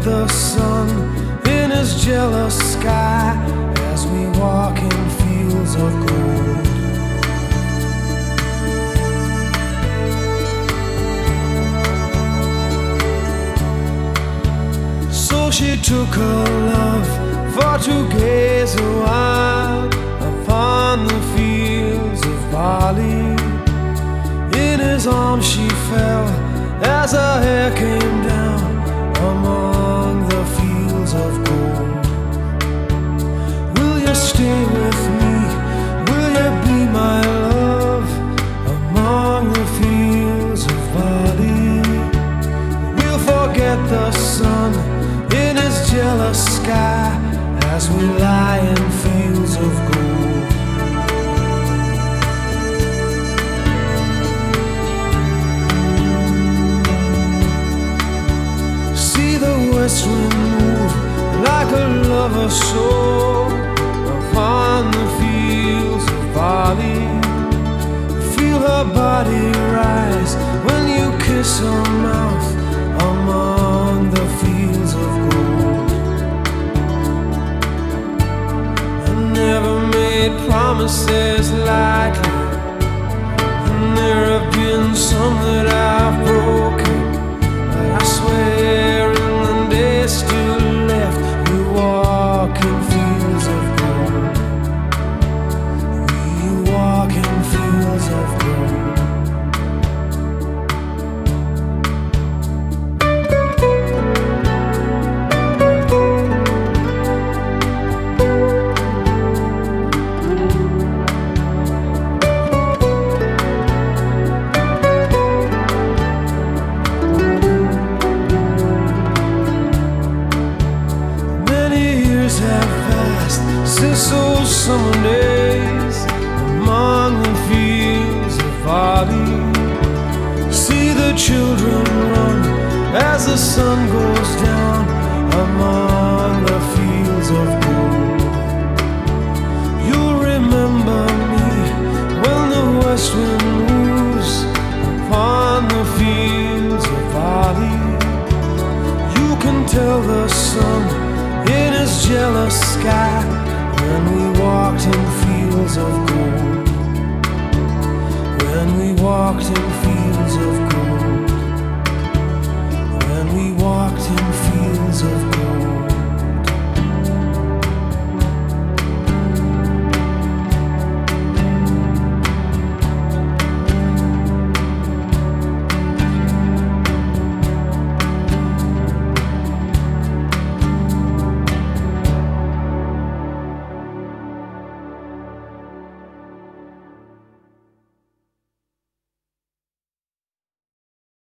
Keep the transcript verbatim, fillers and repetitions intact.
the sun in his jealous sky as we walk in fields of gold. So she took her love for to gaze a while upon the fields of barley. In his arms she fell as her hair came down among the fields of gold. Will you stay with me? Will you be my love among the fields of barley? We'll forget the sun in his jealous sky as we lie in fields of gold. See the west wind move like a lover's soul upon the fields of barley. Feel her body rise when you kiss her mouth among the fields of gold. I never made promises lightly, and there have been some that I've broken. But I swear in the days still left, we walk in fields of gold. We walk in fields of gold. Have passed since those summer days among the fields of barley. See the children run as the sun goes down among the fields of gold. You'll remember me when the west wind moves upon the fields of barley. You can tell the sun in his jealous sky when we walked in fields of gold. When we walked in fields